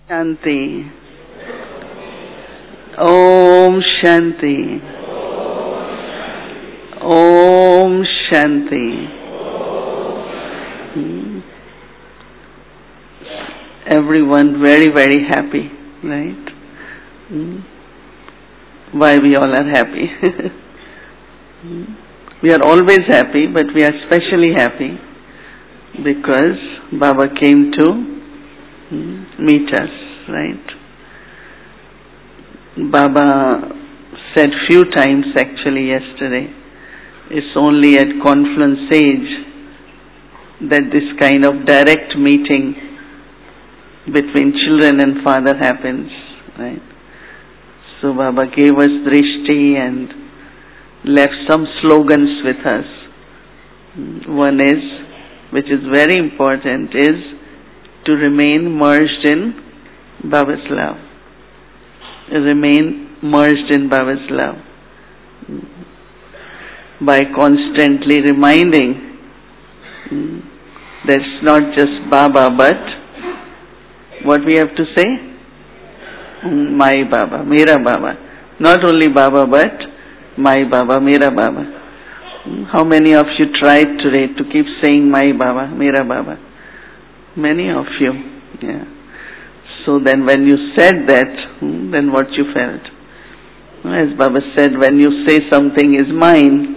Shanti. Om Shanti. Om Shanti. Everyone very, very happy, right? Why we all are happy? We are always happy, but we are especially happy because Baba came to meet us, right? Baba said few times actually yesterday, it's only at confluence age that this kind of direct meeting between children and father happens, right? So Baba gave us drishti and left some slogans with us. One is, which is very important, is to remain merged in Baba's love. Remain merged in Baba's love. By constantly reminding that it's not just Baba, but what we have to say? My Baba, Mera Baba. Not only Baba, but my Baba, Mera Baba. How many of you tried today to keep saying my Baba, Mera Baba? Many of you. Yeah. So then when you said that, then what you felt? As Baba said, when you say something is mine,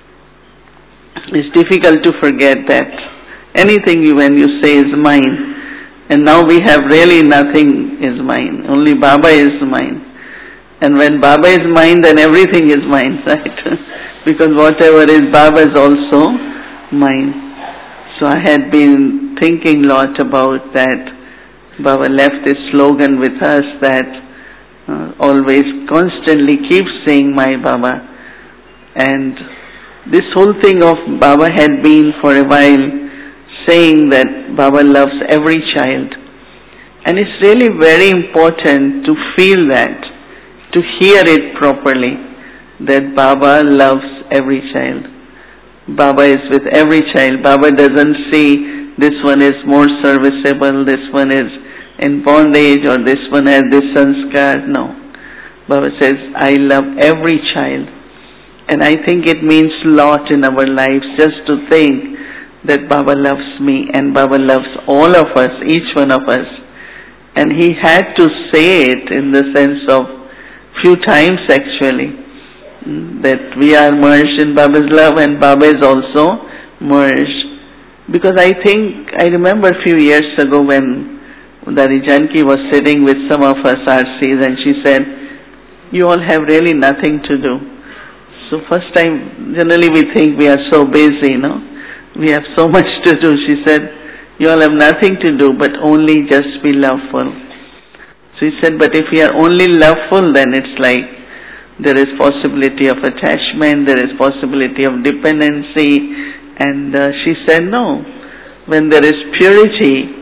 it's difficult to forget that. Anything when you say is mine. And now we have really nothing is mine. Only Baba is mine. And when Baba is mine, then everything is mine, right? Because whatever is Baba is also mine. So I had been thinking a lot about that. Baba left this slogan with us that always constantly keep saying my Baba. And this whole thing of Baba had been for a while saying that Baba loves every child. And it's really very important to feel that, to hear it properly, that Baba loves every child. Baba is with every child. Baba doesn't see this one is more serviceable, this one is in bondage, or this one has this sanskar. No. Baba says, I love every child. And I think it means a lot in our lives just to think that Baba loves me and Baba loves all of us, each one of us. And he had to say it in the sense of few times actually, that we are merged in Baba's love and Baba is also merged. Because I remember a few years ago when Dari Janki was sitting with some of us RCs and she said, you all have really nothing to do. So first time, generally we think we are so busy, we have so much to do. She said, you all have nothing to do but only just be loveful. So he said, but if we are only loveful, then it's like there is possibility of attachment, there is possibility of dependency. And she said, no. When there is purity,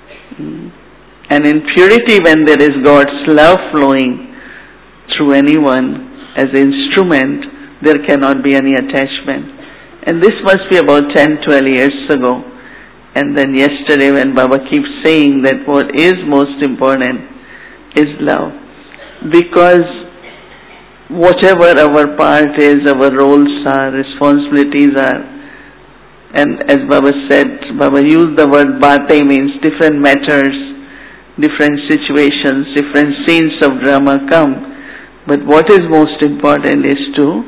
and in purity when there is God's love flowing through anyone as instrument, there cannot be any attachment. And this must be about 10-12 years ago. And then yesterday when Baba keeps saying that what is most important is love. Because whatever our part is, our roles are, responsibilities are, and as Baba said, Baba used the word bate, means different matters, different situations, different scenes of drama come. But what is most important is to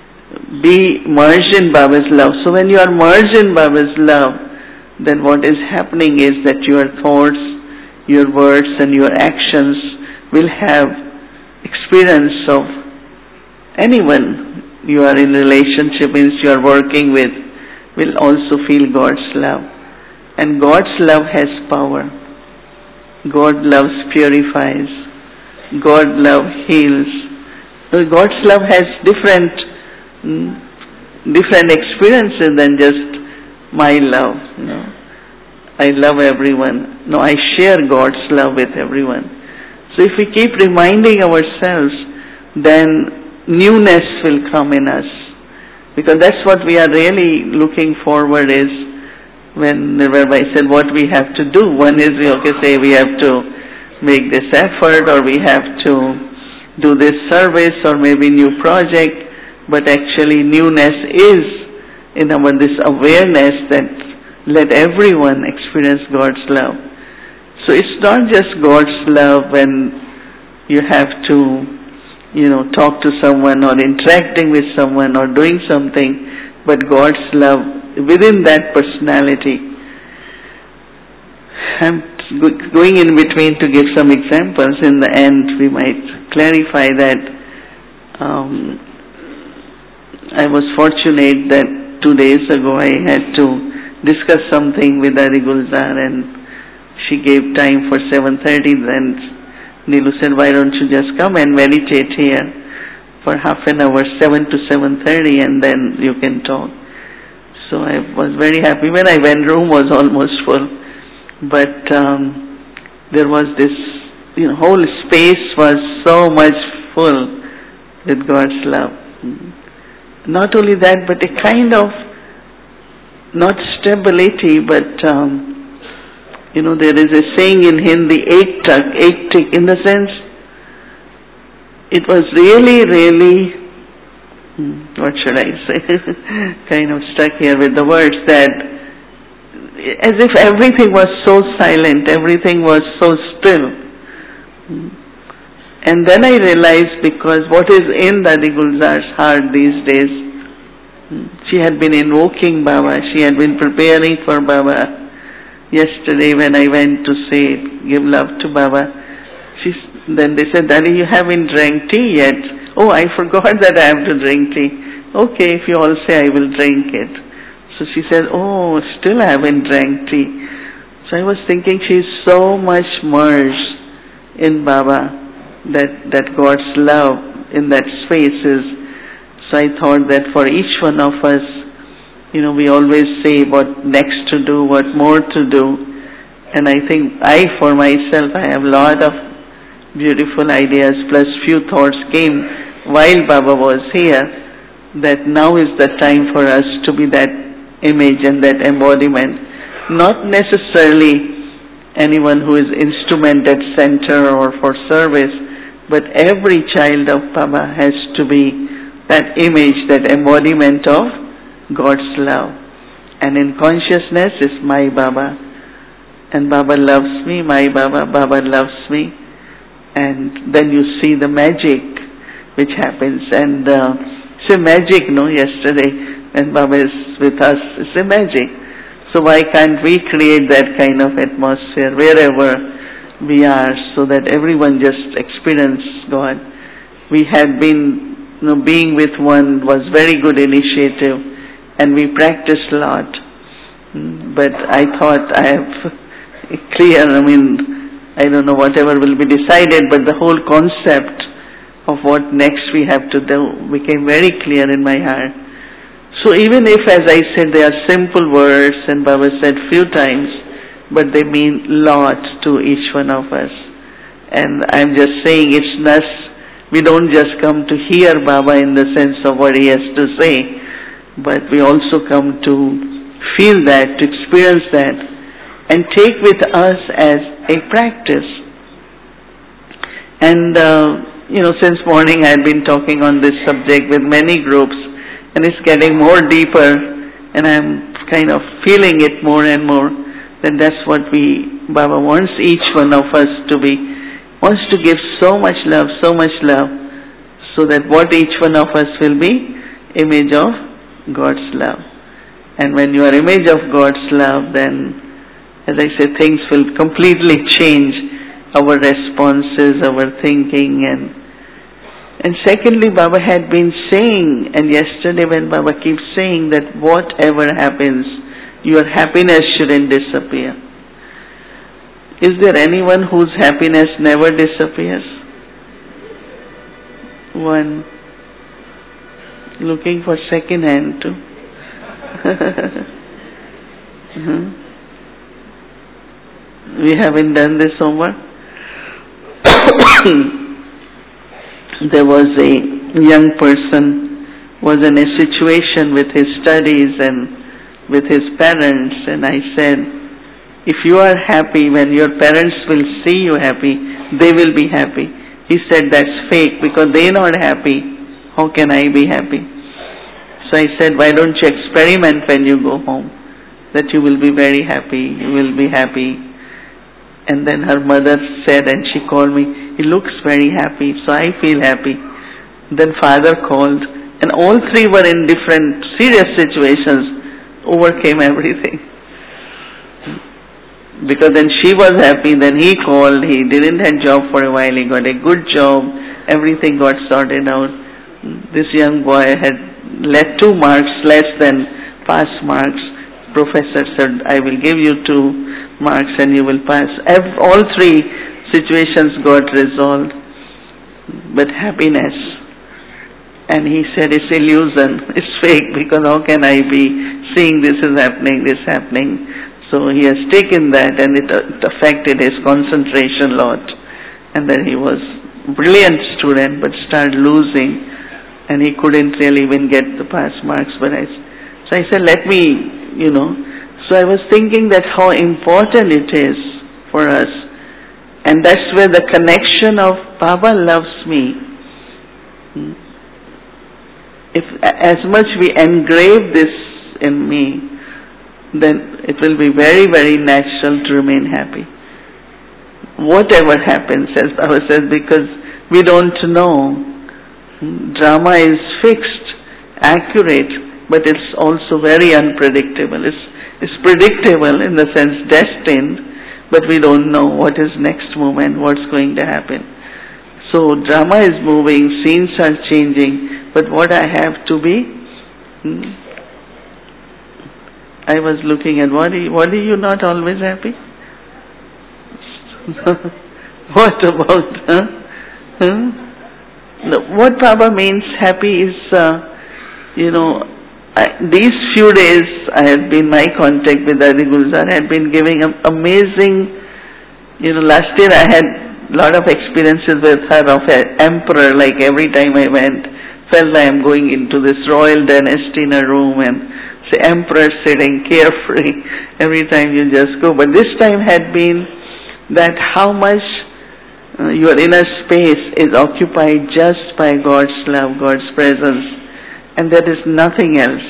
be merged in Baba's love. So when you are merged in Baba's love, then what is happening is that your thoughts, your words and your actions will have experience of anyone you are in relationship, means you are working with, will also feel God's love. And God's love has power. God loves purifies. God love heals. So God's love has different experiences than just my love. I love everyone. No, I share God's love with everyone. So if we keep reminding ourselves, then newness will come in us. Because that's what we are really looking forward is, when the Rabbi said what we have to do. One is, we have to make this effort, or we have to do this service, or maybe new project, but actually newness is in our this awareness that let everyone experience God's love. So it's not just God's love when you have to, talk to someone or interacting with someone or doing something, but God's love within that personality. I'm going in between to give some examples. In the end, we might clarify that I was fortunate that 2 days ago I had to discuss something with Adi Gulzar, and she gave time for 7:30. Then Nilu said, why don't you just come and meditate here for half an hour, 7 to 7:30, and then you can talk. So I was very happy. When I went, room was almost full. But there was this, whole space was so much full with God's love. Not only that, but a kind of, not stability, but, there is a saying in Hindi, ek tik, in the sense, it was really, really, what should I say, kind of stuck here with the words that, as if everything was so silent, everything was so still. And then I realized, because what is in Adi Gulzar's heart these days, she had been invoking Baba, she had been preparing for Baba. Yesterday when I went to say, give love to Baba, then they said, Daddy, you haven't drank tea yet. Oh, I forgot that I have to drink tea. Okay, if you all say, I will drink it. So she said, oh, still I haven't drank tea. So I was thinking she's so much merged in Baba that God's love in that space is. So I thought that for each one of us, we always say what next to do, what more to do. And I think for myself, I have a lot of beautiful ideas, plus few thoughts came while Baba was here, that now is the time for us to be that image and that embodiment. Not necessarily anyone who is instrument at center or for service, but every child of Baba has to be that image, that embodiment of God's love. And in consciousness is my Baba. And Baba loves me, my Baba, Baba loves me. And then you see the magic which happens. And it's a magic, yesterday when Baba is with us, it's a magic. So why can't we create that kind of atmosphere wherever we are, so that everyone just experience God? We had been, being with one was very good initiative, and we practiced a lot. But I thought I have clear, I don't know whatever will be decided, but the whole concept of what next we have to do became very clear in my heart. So even if, as I said, they are simple words, and Baba said few times, but they mean lot to each one of us. And I'm just saying it's not, we don't just come to hear Baba in the sense of what he has to say, but we also come to feel that, to experience that, and take with us as a practice. And, since morning I had been talking on this subject with many groups, and it's getting more deeper, and I'm kind of feeling it more and more, that that's what Baba wants each one of us to be, wants to give so much love, so that what each one of us will be, image of God's love. And when you are image of God's love, then, as I said, things will completely change our responses, our thinking, and secondly, Baba had been saying, and yesterday when Baba keeps saying that whatever happens, your happiness shouldn't disappear. Is there anyone whose happiness never disappears? One. Looking for second hand too. We haven't done this homework. There was a young person was in a situation with his studies and with his parents, and I said, If you are happy, when your parents will see you happy, they will be happy. He said that's fake because they're not happy. How can I be happy? So I said, why don't you experiment when you go home, that you will be very happy, you will be happy. And then her mother said, and she called me, he looks very happy, so I feel happy. Then father called, and all three were in different serious situations, overcame everything. Because then she was happy, then he called, he didn't have job for a while, he got a good job, everything got sorted out. This young boy had left 2 marks less than pass marks. Professor said, I will give you 2 marks and you will pass. All 3 situations got resolved. But happiness. And he said, it's illusion, it's fake, because how can I be seeing this is happening, this happening. So he has taken that, and it affected his concentration a lot. And then he was a brilliant student, but started losing, and he couldn't really even get the pass marks. So I said, let me, So I was thinking that how important it is for us. And that's where the connection of Baba loves me. If as much we engrave this in me, then it will be very, very natural to remain happy. Whatever happens, as Baba says, because we don't know. Drama is fixed, accurate, but it's also very unpredictable. It's predictable in the sense destined, but we don't know what is next moment, what's going to happen. So drama is moving, scenes are changing, but what I have to be, I was looking at, what are you not always happy? What about, No, what Baba means happy is, these few days I had been, my contact with Adi Gulzar had been giving amazing, last year I had a lot of experiences with her of an emperor, like every time I went, felt like I'm going into this royal dynasty in a room and the emperor sitting carefree every time you just go. But this time had been that how much your inner space is occupied just by God's love, God's presence, and there is nothing else,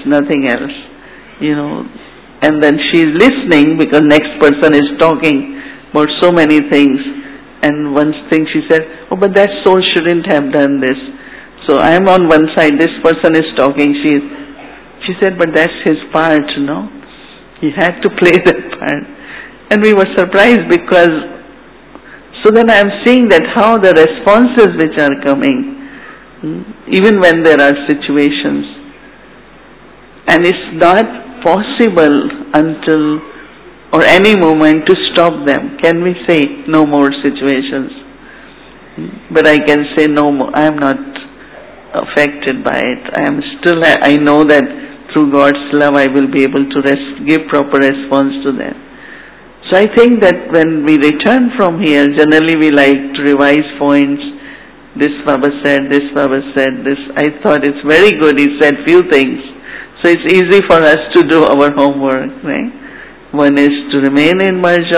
And then she is listening because next person is talking about so many things. And one thing she said, oh, but that soul shouldn't have done this. So I am on one side, this person is talking, she said, but that's his part, He had to play that part. And we were surprised because, so then I am seeing that how the responses which are coming, even when there are situations, and it's not possible until, or any moment to stop them. Can we say no more situations? But I can say no more, I am not affected by it. I know that through God's love I will be able to give proper response to that. So I think that when we return from here, generally we like to revise points. This Baba said, this. I thought it's very good. He said few things. So it's easy for us to do our homework, right? One is to remain merged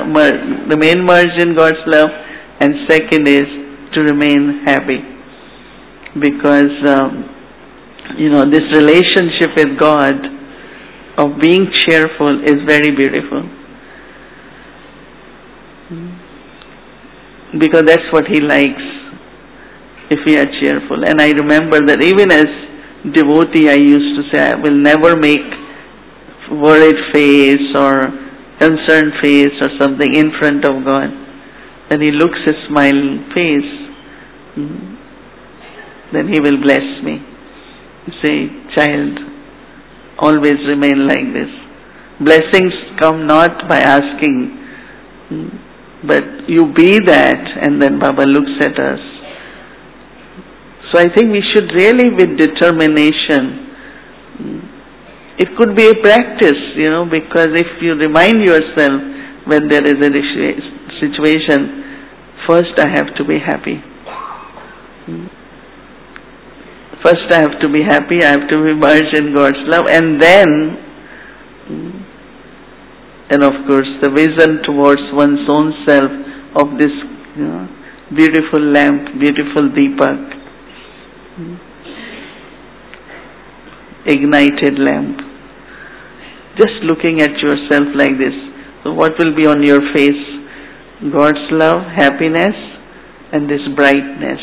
in God's love, and second is to remain happy. Because this relationship with God of being cheerful is very beautiful. Because that's what He likes, if we are cheerful. And I remember that even as devotee I used to say, I will never make worried face or concerned face or something in front of God. When He looks a smiling face, then He will bless me. Say, child, always remain like this. Blessings come not by asking, but you be that, and then Baba looks at us. So I think we should really, with determination, it could be a practice, because if you remind yourself when there is a situation, first I have to be happy. First I have to be happy, I have to be merged in God's love, and then And of course, the vision towards one's own self of this beautiful lamp, beautiful Deepak, ignited lamp. Just looking at yourself like this. So what will be on your face? God's love, happiness, and this brightness.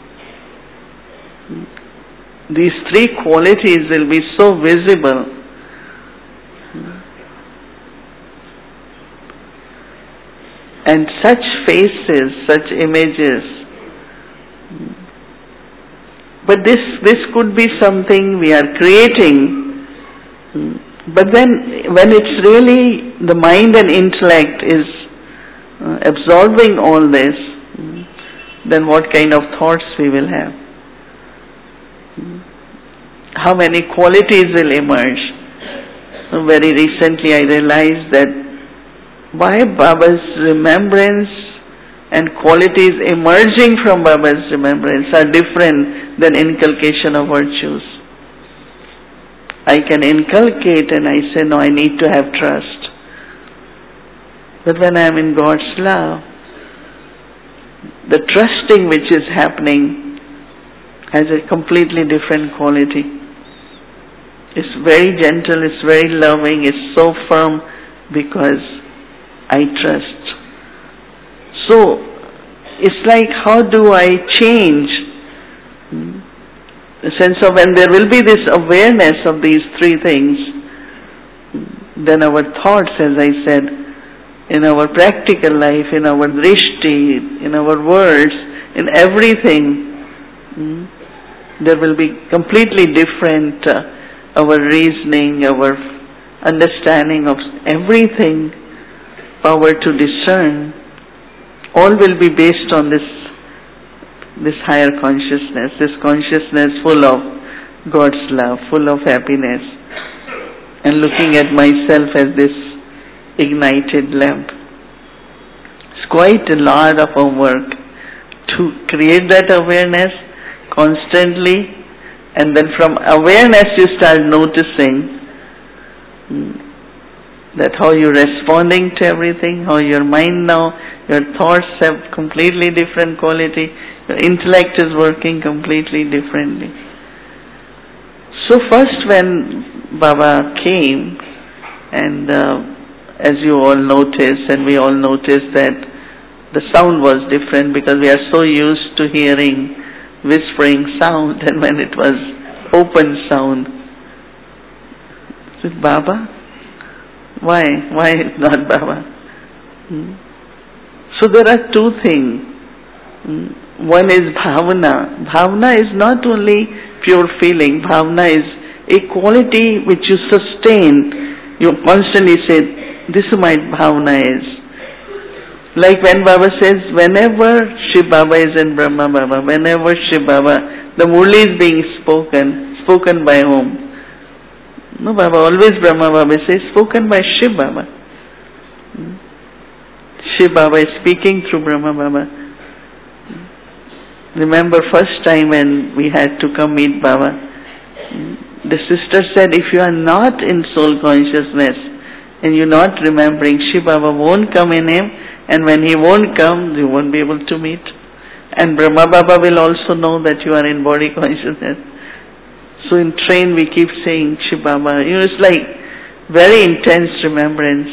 These three qualities will be so visible. And such faces, such images. But this could be something we are creating. But then when it's really the mind and intellect is absorbing all this, then what kind of thoughts we will have? How many qualities will emerge? Very recently I realized that why Baba's remembrance and qualities emerging from Baba's remembrance are different than inculcation of virtues. I can inculcate and I say, no, I need to have trust. But when I am in God's love, the trusting which is happening has a completely different quality. It's very gentle, it's very loving, it's so firm because I trust. So, it's like, how do I change? The sense of when there will be this awareness of these three things, then our thoughts, as I said, in our practical life, in our drishti, in our words, in everything, there will be completely different, our reasoning, our understanding of everything, power to discern, all will be based on this higher consciousness, this consciousness full of God's love, full of happiness, and looking at myself as this ignited lamp. It's quite a lot of our work to create that awareness constantly, and then from awareness you start noticing that how you're responding to everything, how your mind now, your thoughts have completely different quality, your intellect is working completely differently. So first when Baba came, and as you all noticed, and we all noticed that the sound was different because we are so used to hearing whispering sound, and when it was open sound, is it Baba? Why not Baba? So there are two things. One is bhavana. Bhavana is not only pure feeling. Bhavana is a quality which you sustain. You constantly say, this is my bhavana is. Like when Baba says, whenever Shiv Baba is in Brahma Baba, whenever Shiv Baba, the Murli is being spoken by whom? No, Baba, always Brahma Baba says, spoken by Shiv Baba. Shiv Baba is speaking through Brahma Baba. Remember first time when we had to come meet Baba, the sister said, if you are not in soul consciousness and you're not remembering, Shiv Baba won't come in him, and when he won't come, you won't be able to meet. And Brahma Baba will also know that you are in body consciousness. So in train we keep saying Shiv Baba. It's like very intense remembrance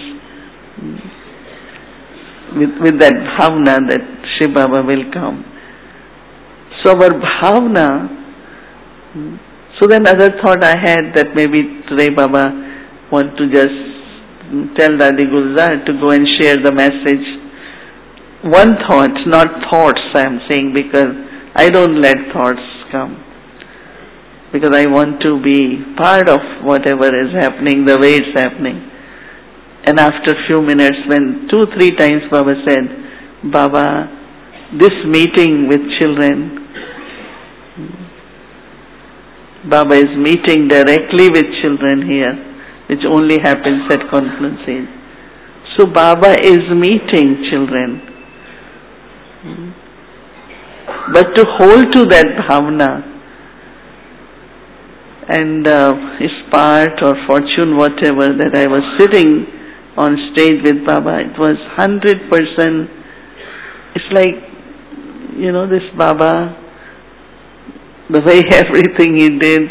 with that bhavna that Shiv Baba will come. So our bhavna. So then other thought I had that maybe today Baba want to just tell Dadi Gulzar to go and share the message. One thought, not thoughts I am saying, because I don't let thoughts come. Because I want to be part of whatever is happening, the way it's happening. And after a few minutes, when 2-3 times Baba said, Baba, this meeting with children, Baba is meeting directly with children here, which only happens at Confluence Age. So Baba is meeting children. But to hold to that bhavna, and his part or fortune, whatever, that I was sitting on stage with Baba. It was 100%. It's like, this Baba, the way everything he did.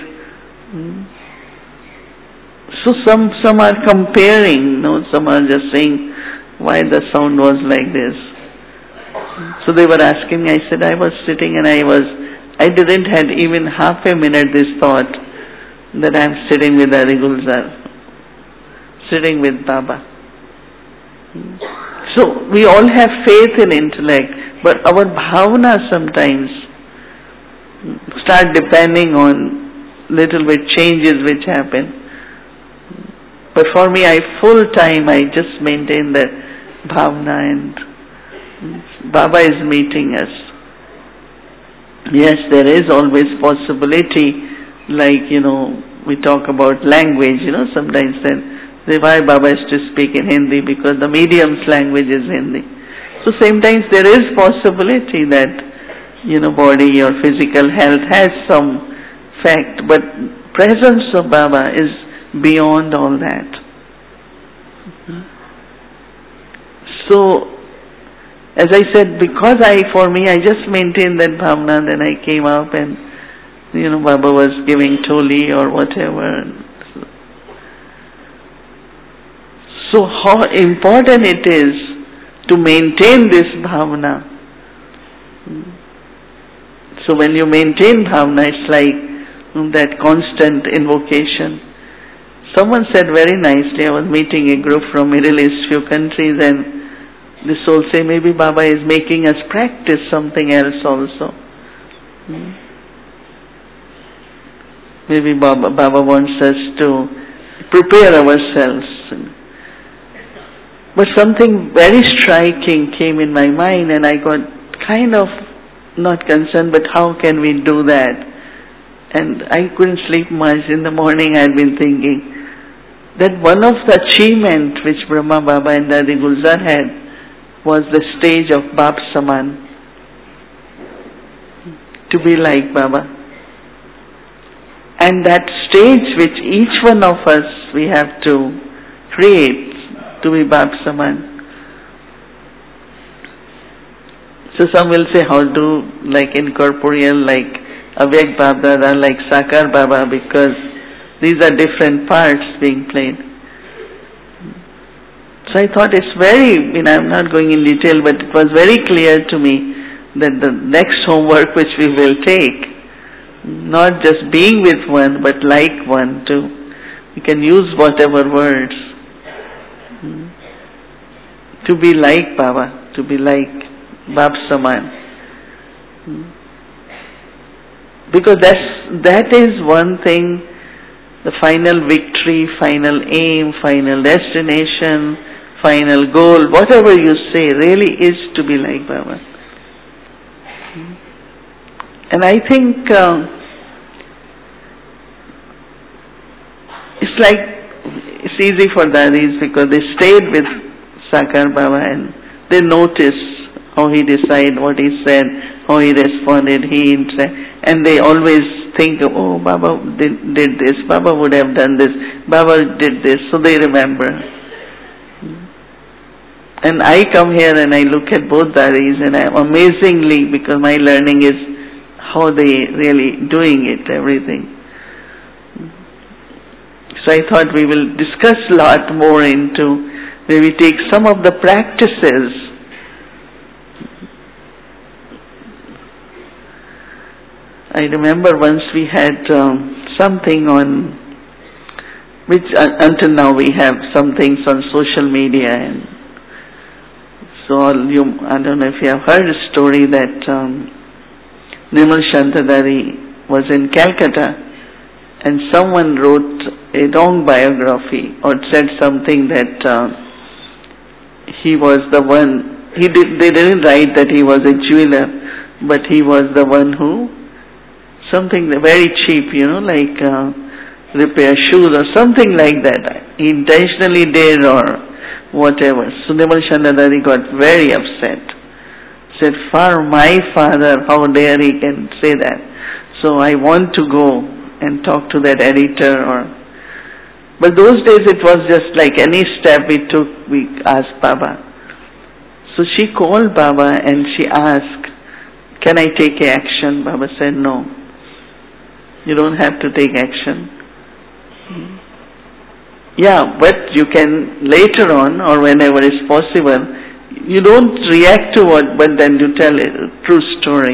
So some are comparing, some are just saying why the sound was like this. So they were asking me, I said I was sitting and I didn't had even half a minute this thought that I'm sitting with Hari Gulzar, sitting with Baba. So we all have faith in intellect, but our bhavana sometimes start depending on little bit changes which happen. But for me, full time I just maintain that bhavana, and Baba is meeting us. Yes, there is always possibility, like, we talk about language, sometimes then, why Baba is to speak in Hindi, because the medium's language is Hindi. So sometimes there is possibility that, body or physical health has some fact, but presence of Baba is beyond all that. So, as I said, because for me, I just maintained that bhavana, then I came up and, Baba was giving toli or whatever. So how important it is to maintain this bhavana. So when you maintain bhavana, it's like that constant invocation. Someone said very nicely, I was meeting a group from Middle East, few countries, and the soul say, maybe Baba is making us practice something else also. Maybe Baba wants us to prepare ourselves. But something very striking came in my mind, and I got kind of not concerned, but how can we do that? And I couldn't sleep much. In the morning I had been thinking that one of the achievements which Brahma Baba and Hari Gulzar had was the stage of Bap Saman, to be like Baba. And that stage which each one of us we have to create to be Bap Saman. So some will say how to like incorporeal, like Avyak Baba, like Sakar Baba, because these are different parts being played. So I thought it's very, I'm not going in detail, but it was very clear to me that the next homework which we will take, not just being with one, but like one too. We can use whatever words. To be like Baba, to be like Bap Saman. Because that is one thing, the final victory, final aim, final destination, final goal, whatever you say, really is to be like Baba. And I think it's easy for daddies because they stayed with Sakar Baba and they noticed how he decided, what he said, how he responded, and they always think, oh, Baba did this, Baba would have done this, Baba did this, so they remember. And I come here and I look at both daddies and I'm amazingly, because my learning is how they really doing it, everything. So I thought we will discuss a lot more into, maybe take some of the practices. I remember once we had something on, which until now we have some things on social media, and so I don't know if you have heard a story that Nirmal Shantadari was in Calcutta and someone wrote a wrong biography or said something that he was the one, they didn't write that he was a jeweler, but he was the one who, something very cheap, like repair shoes or something like that. He intentionally did or whatever. So Nirmal Shantadari got very upset. Said, for my father, how dare he can say that. So I want to go and talk to that editor But those days it was just like any step we took, we asked Baba. So she called Baba and she asked, can I take action? Baba said, no. You don't have to take action. Yeah, but you can later on or whenever is possible, you don't react to what, but then you tell a true story.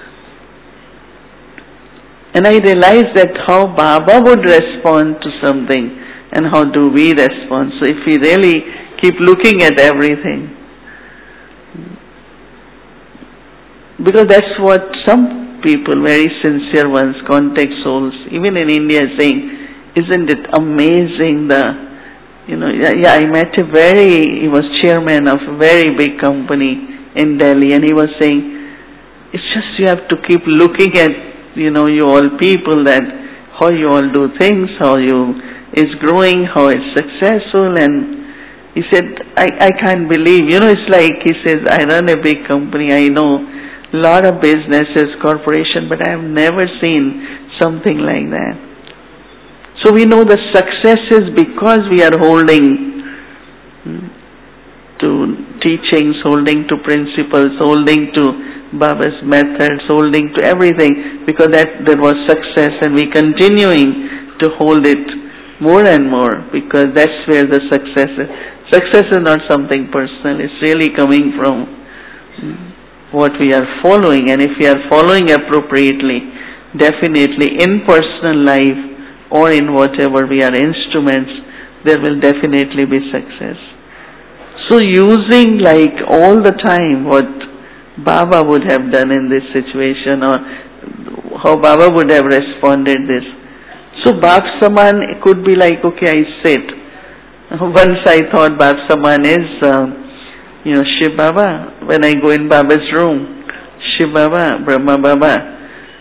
And I realized that how Baba would respond to something and how do we respond. So if we really keep looking at everything, because that's what some people, very sincere ones, contact souls, even in India, saying, isn't it amazing I met he was chairman of a very big company in Delhi, and he was saying, it's just you have to keep looking at, you all people, that how you all do things, how you is growing, how it's successful. And he said, I can't believe, it's like, he says, I run a big company, I know a lot of businesses, corporation, but I have never seen something like that. So we know the success is because we are holding to teachings, holding to principles, holding to Baba's methods, holding to everything, because there was success, and we continuing to hold it more and more, because that's where the success is. Success is not something personal, it's really coming from what we are following. And if we are following appropriately, definitely in personal life or in whatever we are instruments, there will definitely be success. So using like all the time what Baba would have done in this situation, or how Baba would have responded this. So Bab Saman could be like, okay, I sit. Once I thought Bab Saman is, Shiv Baba. When I go in Baba's room, Shiv Baba, Brahma Baba,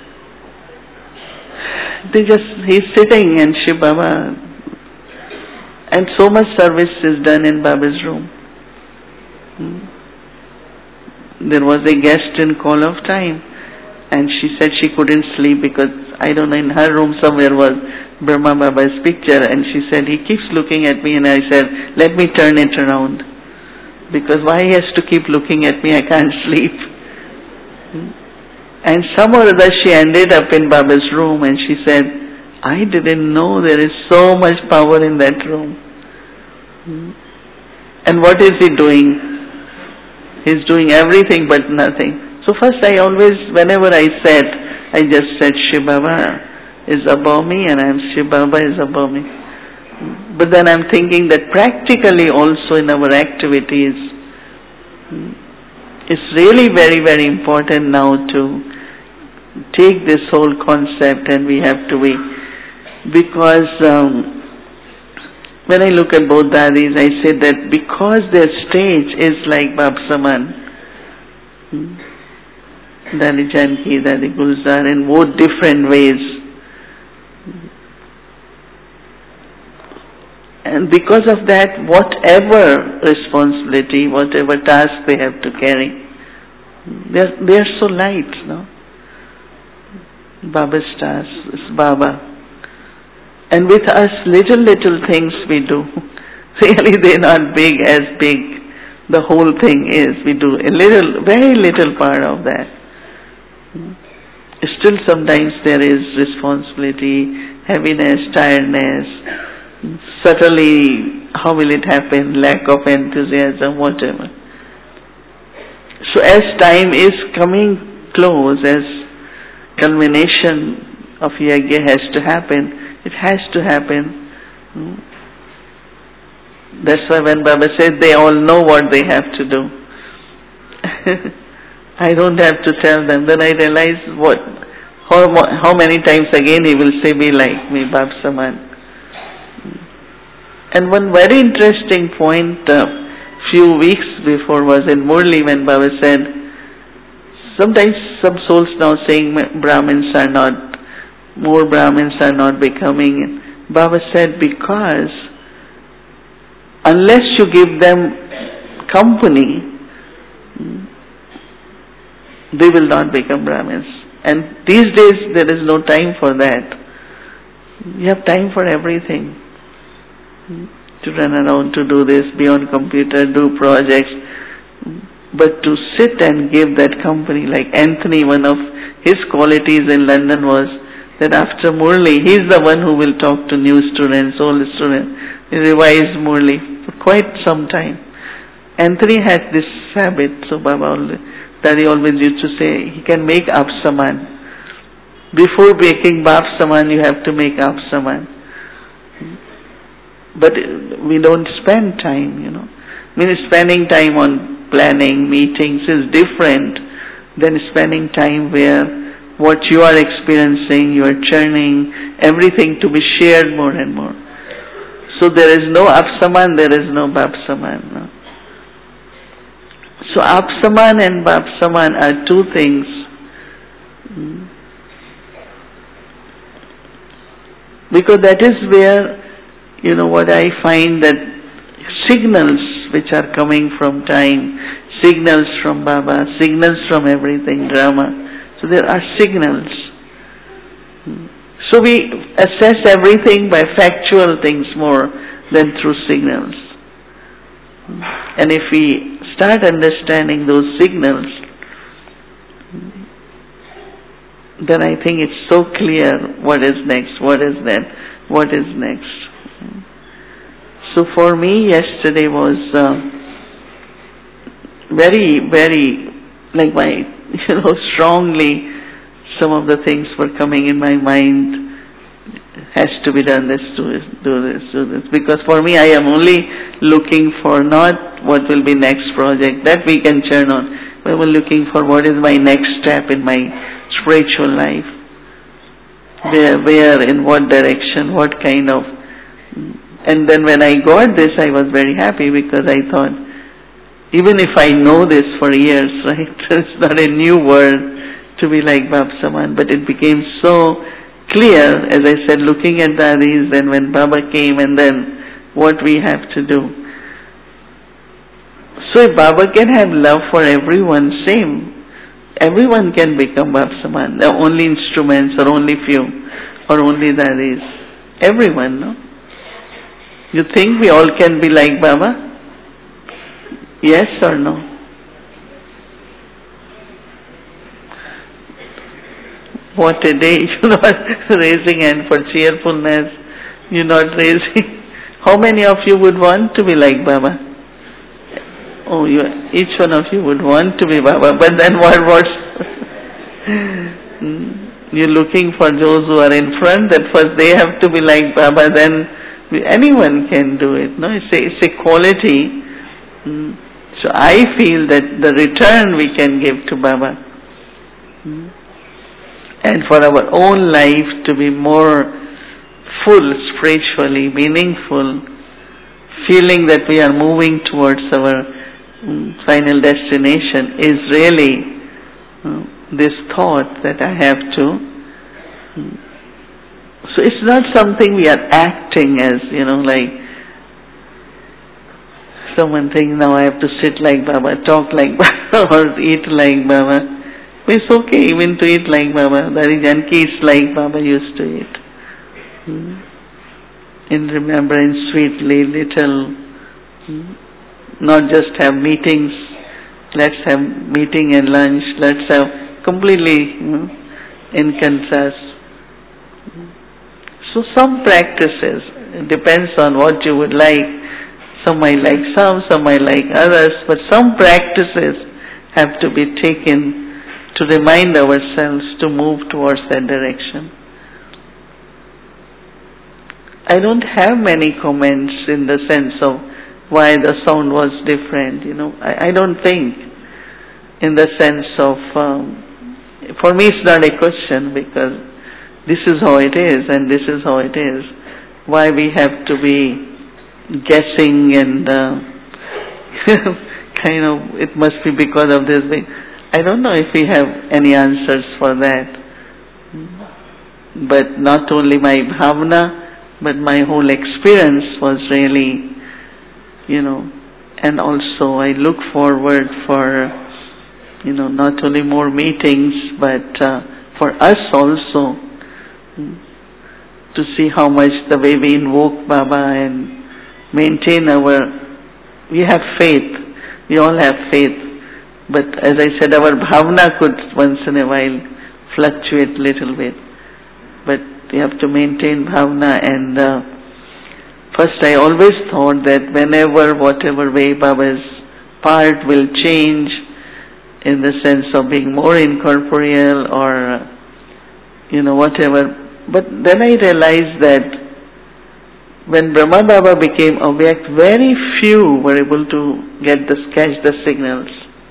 he's sitting and Shiv Baba, and so much service is done in Baba's room. There was a guest in Call of Time, and she said she couldn't sleep because, I don't know, in her room somewhere was Brahma Baba's picture, and she said, he keeps looking at me, and I said, let me turn it around, because why he has to keep looking at me, I can't sleep. And somehow or other she ended up in Baba's room, and she said, I didn't know there is so much power in that room. And what is he doing? He's doing everything but nothing. So first whenever I sat, I just said, Shiv Baba is above me, and Shiv Baba is above me. But then I'm thinking that practically also in our activities, it's really very, very important now to take this whole concept, and we have to be, because when I look at both Dadis, I say that because their stage is like Bab Saman, Dadi Janki, Dadi Gulzar, in both different ways. And because of that, whatever responsibility, whatever task they have to carry, they are so light, no? Baba's task is Baba. And with us, little things we do. Really, they're not big as big. The whole thing is, we do a little, very little part of that. Still sometimes there is responsibility, heaviness, tiredness, subtly, how will it happen, lack of enthusiasm, whatever. So as time is coming close, as culmination of yajna has to happen, it has to happen. That's why when Baba said they all know what they have to do. I don't have to tell them. Then I realize how many times again he will say, be like me, Bab Saman. And one very interesting point few weeks before was in Murli, when Baba said, sometimes some souls now saying more Brahmins are not becoming. Baba said, because unless you give them company, they will not become Brahmins. And these days there is no time for that. You have time for everything. to run around to do this, be on computer, do projects. But to sit and give that company, like Anthony, one of his qualities in London was that after Murli, he's the one who will talk to new students, old students. He revised Murli for quite some time. Anthony had this habit, so Daddy always used to say, he can make Apsaman. Before making Bapsaman, you have to make Apsaman. But we don't spend time, I mean, spending time on planning, meetings is different than spending time where what you are experiencing, you are churning, everything to be shared more and more. So there is no Apsaman, there is no Bapsaman. No? So Apsaman and Bapsaman are two things. Because that is where, what I find that signals which are coming from time, signals from Baba, signals from everything, drama. So there are signals. So we assess everything by factual things more than through signals. And if we start understanding those signals, then I think it's so clear what is next, what is that, what is next. So for me, yesterday was very, very, like strongly, some of the things were coming in my mind. Has to be done, this, do this. Because for me, I am only looking for not what will be next project, that we can churn on. But we're looking for what is my next step in my spiritual life. Where, in what direction, what kind of... And then when I got this, I was very happy because I thought, even if I know this for years, right, it's not a new word to be like Bapsaman, but it became so clear, as I said, looking at the Hadith, and when Baba came, and then what we have to do. So if Baba can have love for everyone, same. Everyone can become Bapsaman. The only instruments, or only few, or only the Hadith. Everyone, no? You think we all can be like Baba? Yes or no? What a day, you're not raising hand for cheerfulness, you're not raising. How many of you would want to be like Baba? Oh, each one of you would want to be Baba, but then what's you're looking for those who are in front, that first they have to be like Baba, then anyone can do it. No, it's a quality. So I feel that the return we can give to Baba, and for our own life to be more full spiritually, meaningful, feeling that we are moving towards our final destination, is really this thought that I have to. So it's not something we are acting as, like someone thinks, now I have to sit like Baba, talk like Baba, or eat like Baba. It's okay even to eat like Baba. Dari Janki eats like Baba used to eat. In remembrance, sweetly, little. Not just have meetings. Let's have meeting and lunch. Let's have completely in contrast. So some practices, it depends on what you would like. Some might like some might like others, but some practices have to be taken to remind ourselves to move towards that direction. I don't have many comments in the sense of why the sound was different, I don't think in the sense of, for me it's not a question, because this is how it is and this is how it is. Why we have to be guessing and it must be because of this thing. I don't know if we have any answers for that. But not only my bhavna, but my whole experience was really, and also I look forward for, not only more meetings, but for us also, to see how much the way we invoke Baba and maintain we have faith, we all have faith, but as I said, our bhavna could once in a while fluctuate little bit, but we have to maintain bhavna. And first I always thought that whenever, whatever way Baba's part will change, in the sense of being more incorporeal or whatever, but then I realized that when Brahma Baba became awake, very few were able to catch the signals.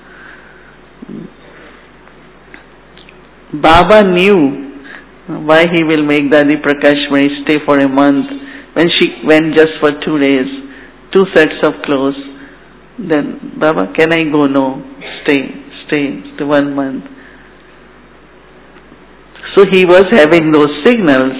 Baba knew why he will make Dadi Prakashmani stay for a month. When she went just for 2 days, 2 sets of clothes, then Baba, can I go? No, stay to 1 month. So he was having those signals,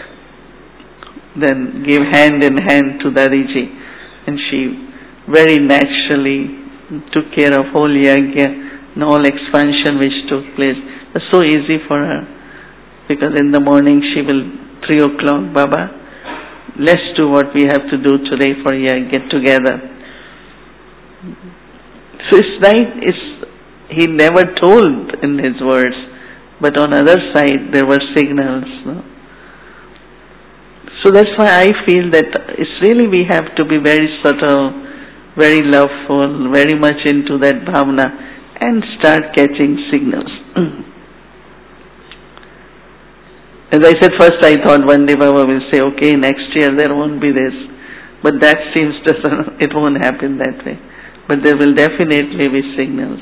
then gave hand in hand to Dadiji, and she very naturally took care of whole yagya and all expansion which took place. It was so easy for her, because in the morning she will, 3 o'clock, Baba, let's do what we have to do today for get together. So it's right, he never told in his words, but on other side there were signals. No? So that's why I feel that it's really we have to be very subtle, very loveful, very much into that bhavna, and start catching signals. As I said, first I thought one day Baba will say, okay, next year there won't be this. But that seems it won't happen that way. But there will definitely be signals.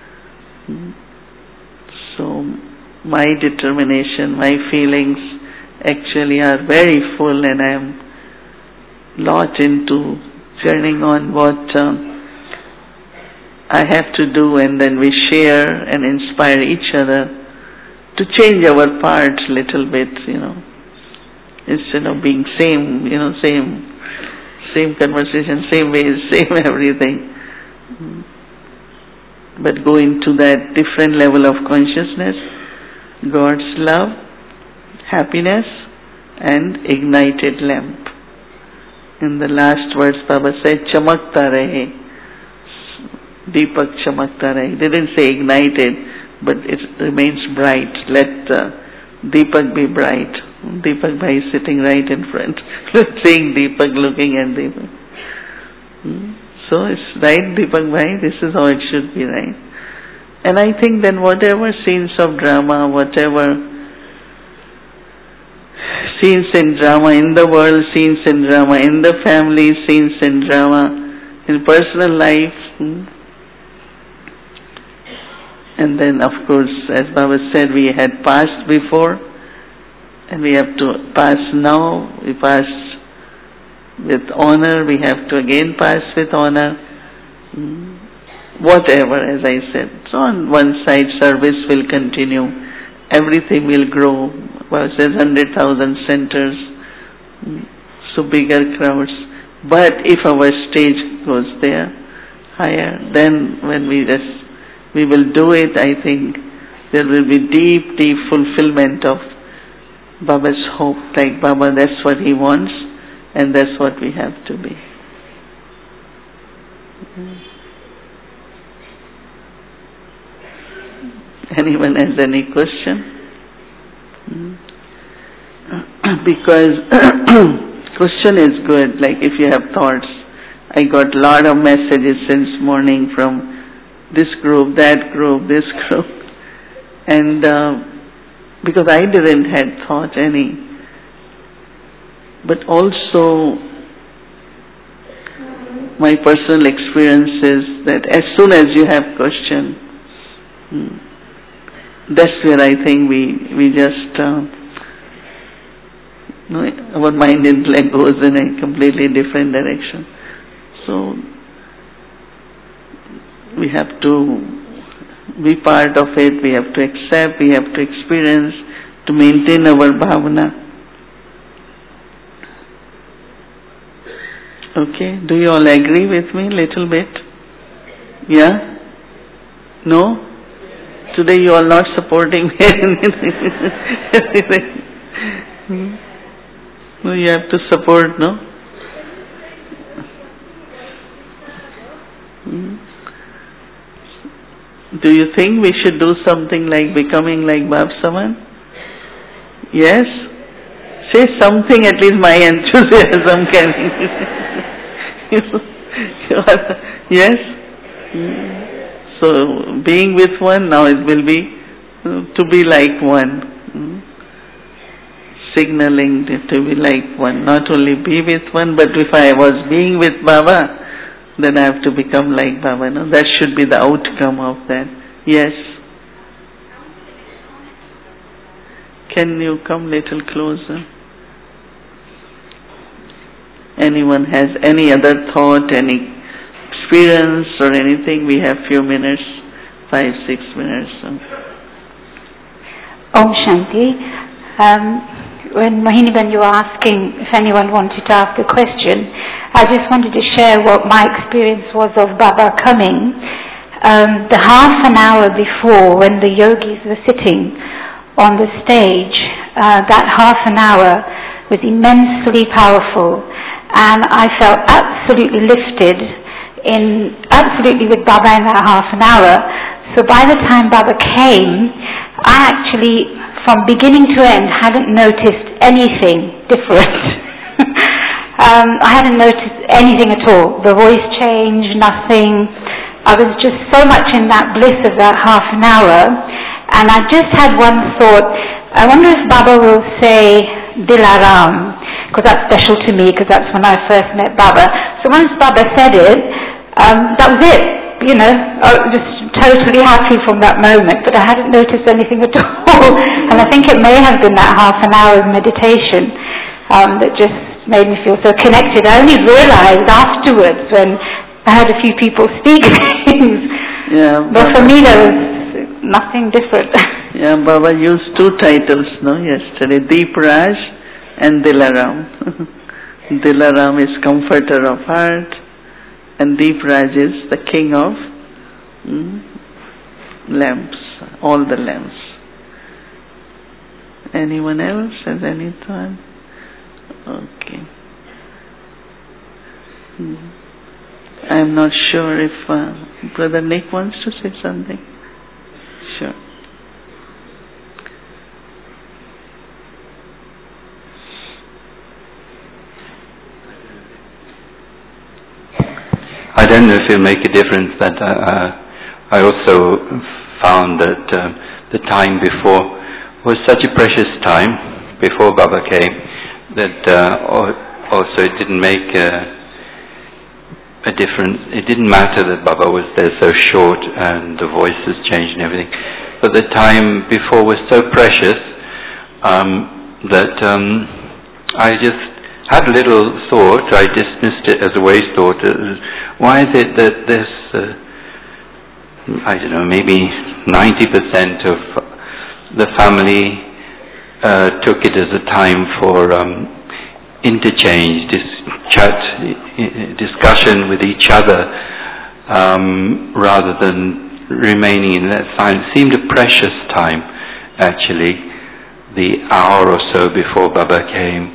So my determination, my feelings actually are very full, and I am lot into journeying on what I have to do, and then we share and inspire each other to change our parts little bit, instead of being same conversation, same ways, same everything. But go into that different level of consciousness, God's love, happiness, and ignited lamp. In the last words, Baba said, chamakta rahe, Deepak chamakta rahe. He didn't say ignited, but it remains bright. Let Deepak be bright. Deepak Bhai is sitting right in front, seeing Deepak, looking at Deepak. So it's right, Deepak Bhai, this is how it should be, right? And I think then whatever scenes of drama, whatever scenes in drama in the world, scenes in drama in the family, scenes in drama in personal life, and then of course, as Baba said, we had passed before, and we have to pass now. We passed with honor, we have to again pass with honor. Whatever, as I said. So on one side, service will continue. Everything will grow. Baba says 100,000 centers, so bigger crowds. But if our stage goes there, higher, then when we will do it, I think there will be deep, deep fulfillment of Baba's hope. Like Baba, that's what he wants, and that's what we have to be. Anyone has any question? Because question is good, like if you have thoughts. I got a lot of messages since morning from this group, that group, this group, and because I didn't had thought any, but also my personal experience is that as soon as you have question, that's where I think we just our mind intellect goes in a completely different direction. So we have to be part of it, we have to accept, we have to experience, to maintain our bhavana. Okay, do you all agree with me little bit? Yeah? No? Today you are not supporting me. No, you have to support, no? Do you think we should do something like becoming like Bab Saman? Yes? Say something, at least my enthusiasm can. Yes? So, being with one, now it will be to be like one. Signaling to be like one. Not only be with one, but if I was being with Baba, then I have to become like Baba. No? That should be the outcome of that. Yes? Can you come little closer? Anyone has any other thought, any experience or anything? We have few minutes, 5-6 minutes. So. Om Shanti. When Mohini, you were asking if anyone wanted to ask a question, I just wanted to share what my experience was of Baba coming. The half an hour before, when the yogis were sitting on the stage, that half an hour was immensely powerful, and I felt absolutely lifted absolutely with Baba in that half an hour. So by the time Baba came, I actually, from beginning to end, hadn't noticed anything different. I hadn't noticed anything at all. The voice change, nothing. I was just so much in that bliss of that half an hour, and I just had one thought. I wonder if Baba will say Dilaram, because that's special to me, because that's when I first met Baba. So once Baba said it, that was it. You know, I was just totally happy from that moment, but I hadn't noticed anything at all. And I think it may have been that half an hour of meditation that just made me feel so connected. I only realized afterwards when I heard a few people speak things. Yeah, but for me there was nothing different. Yeah, Baba used two titles, yesterday, Deep Raj and Dilaram. Dilaram is comforter of heart, and Deep Raj is the king of lamps, all the lamps. Anyone else has any thought? Okay. I'm not sure if Brother Nick wants to say something. Sure. I don't know if it'll make a difference, but I also found that the time before was such a precious time, before Baba came, that also it didn't make a difference. It didn't matter that Baba was there so short and the voices changed and everything, but the time before was so precious that I just had a little thought. I dismissed it as a waste thought. Why is it that this, I don't know, maybe 90% of the family took it as a time for interchange, discussion with each other, rather than remaining in that silence? It seemed a precious time, actually, the hour or so before Baba came.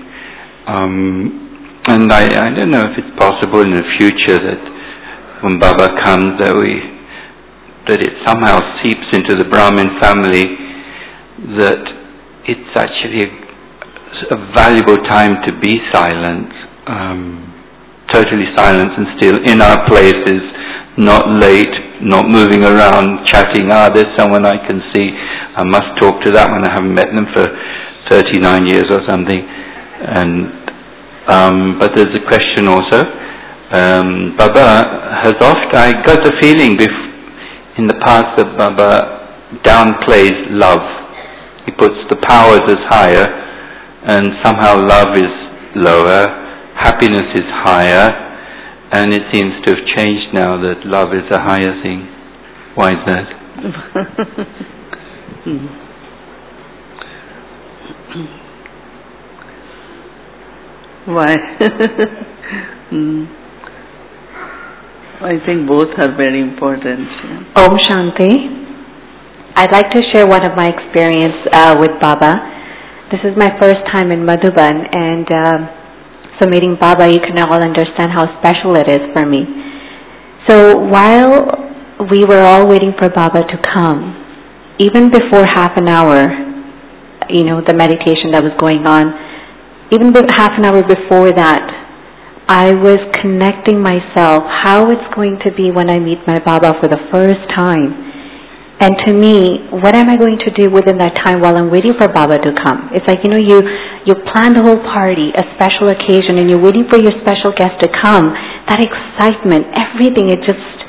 And I don't know if it's possible in the future that when Baba comes that it somehow seeps into the Brahmin family, that it's actually a valuable time to be silent, totally silent and still in our places, not late, not moving around, chatting, there's someone I can see, I must talk to that one, I haven't met them for 39 years or something. But there's a question also. Baba has I got the feeling in the past that Baba downplays love. He puts the powers as higher, and somehow love is lower, happiness is higher, and it seems to have changed now that love is a higher thing. Why is that? Why? I think both are very important. Om Shanti. I'd like to share one of my experience with Baba. This is my first time in Madhuban, and so meeting Baba, you can all understand how special it is for me. So while we were all waiting for Baba to come, even before half an hour, the meditation that was going on, even half an hour before that, I was connecting myself how it's going to be when I meet my Baba for the first time. And to me, what am I going to do within that time while I'm waiting for Baba to come? It's like, you plan the whole party, a special occasion, and you're waiting for your special guest to come. That excitement, everything, you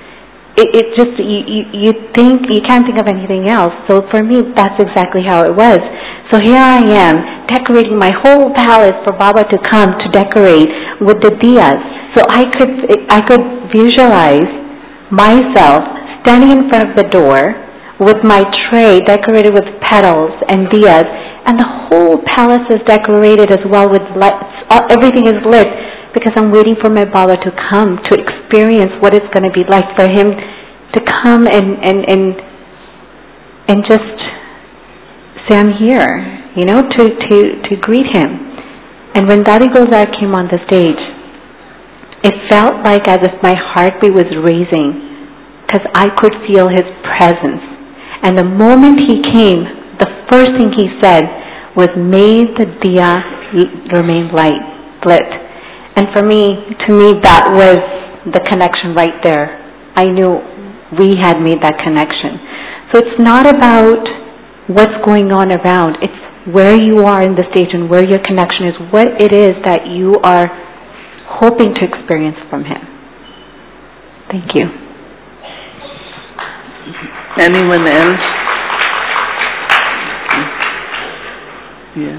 think, you can't think of anything else. So for me, that's exactly how it was. So here I am, decorating my whole palace for Baba to come to decorate with the diyas. So I could visualize myself standing in front of the door with my tray decorated with petals and diyas, and the whole palace is decorated as well with lights. Everything is lit because I'm waiting for my Baba to come to experience what it's going to be like for him to come and just say, I'm here, to greet him. And when Dadi Gulzar came on the stage, it felt like as if my heartbeat was raising because I could feel his presence. And the moment he came, the first thing he said was, may the diya remain lit. And to me, that was the connection right there. I knew we had made that connection. So it's not about what's going on around. It's where you are in the stage and where your connection is, what it is that you are hoping to experience from him. Thank you. Anyone else? Yeah.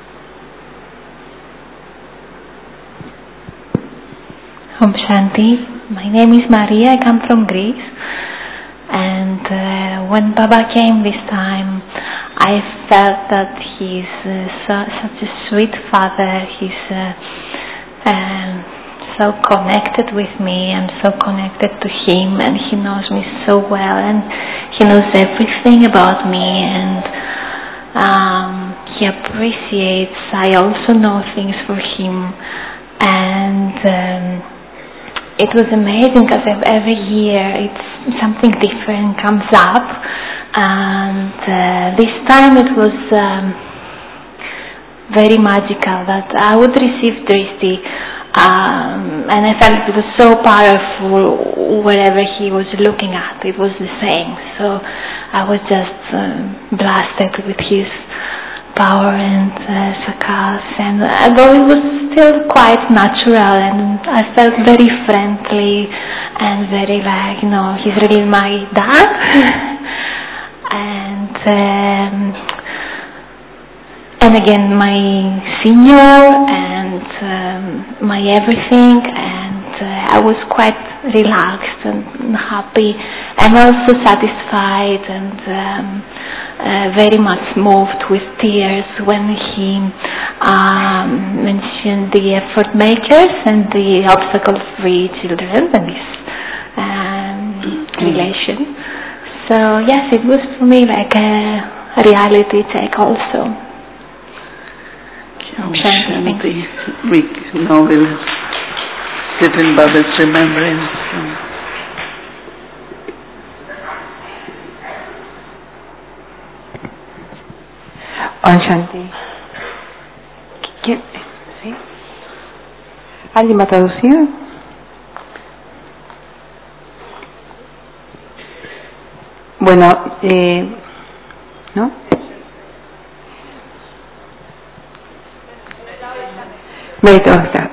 Om Shanti. My name is Maria. I come from Greece. And when Baba came this time, I felt that he's such a sweet father. He's so connected with me. I'm so connected to him, and he knows me so well, and he knows everything about me, and he appreciates. I also know things for him, and it was amazing because every year it's something different comes up, and this time it was very magical that I would receive Drishti, and I felt it was so powerful. Wherever he was looking at, it was the same. So I was just blasted with his power and sakas, and although it was still quite natural, and I felt very friendly and very he's really my dad. And again, my senior and my everything, and I was quite relaxed and happy, and also satisfied, and very much moved with tears when he mentioned the effort makers and the obstacle-free children and this relation. So yes, it was for me like a reality check also. Shanti. We now will sit in Baba's remembrance. Om Shanti. ¿Sí? ¿Alguien va a traducir? Bueno, ¿no? Mérito, está.